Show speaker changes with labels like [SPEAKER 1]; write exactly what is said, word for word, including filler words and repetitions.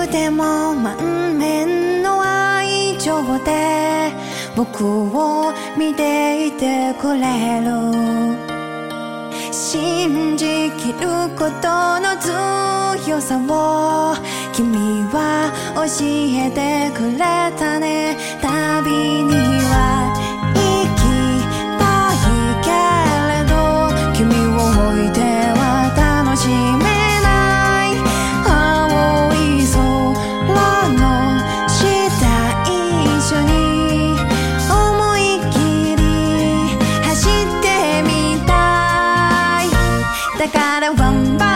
[SPEAKER 1] ても満面の愛情で僕を見ていてくれる。信じきることの強さを君は教えてくれたね。旅には行きたいけれど君を置いては楽しめない。青い空の下一緒に思いっきり走ってみたい。だからワンバ